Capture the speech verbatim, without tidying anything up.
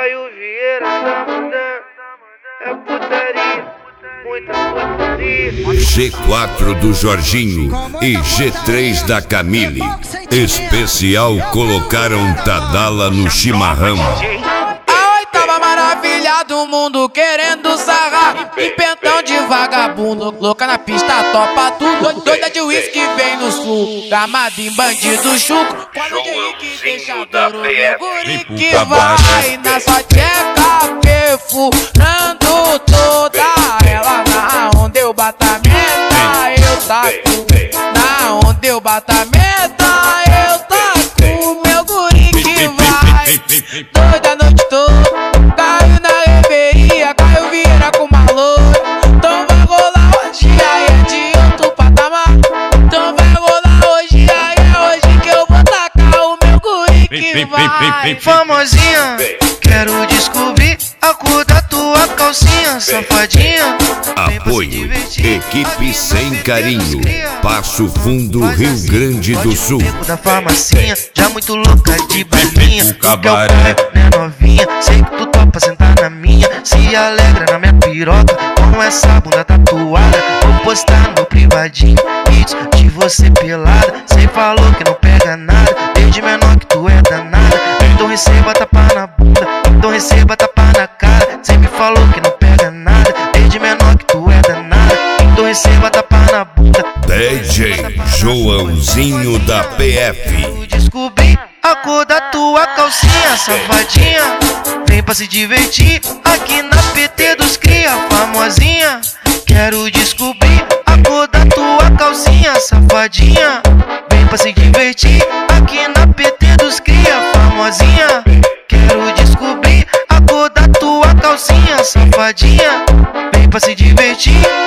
Caio Vieira tá mandando, é putaria, muita putaria. G quatro do Jorginho e G três da Camille. Especial colocaram Tadala no chimarrão. A oitava maravilha do mundo querendo sarrar. E pentão de vagabundo, louca na pista, topa tudo. Doida de uísque vem no sul, gamado em bandido chuco. Joãozinho da P F. Guri que vai na sua tcheca, perfurando toda ela. Na onde eu bato a meta, eu taco. Na onde eu bato a meta, eu taco. Meu guri que vai, doida a noite toda. Caiu na reveria, Caio Vieira com uma loura. Então vai rolar hoje, aí é de outro patamar. Então vai rolar hoje, aí é hoje que eu vou tacar o meu guri que vai. Famosinha, quero descobrir a cor da tua calcinha, safadinha. Apoio Equipe Sem Carinho, Passo Fundo, Rio Grande do Sul. Tempo da farmacinha, já muito louca de balinha. O Tu quer o cabaré. pai, né novinha? Sei que tu topa sentar na minha. Se alegra na minha piroca com essa bunda tatuada. Vou postar no meu privadinho vídeos de você pelada. Cê falou que não pega nada, desde menor que tu é danada. Então receba tapa na bunda, então receba tapa na cara. Cê me falou que não pega nada, desde menor que tu é danada. Então receba tapa na bunda. D J Joãozinho da P F. Eu descobri a cor da tua calcinha, safadinha. Vem pra se divertir aqui na P T dos cria, famosinha. Quero descobrir a cor da tua calcinha, safadinha. Vem pra se divertir aqui na P T dos cria, famosinha. Quero descobrir a cor da tua calcinha, safadinha. Vem pra se divertir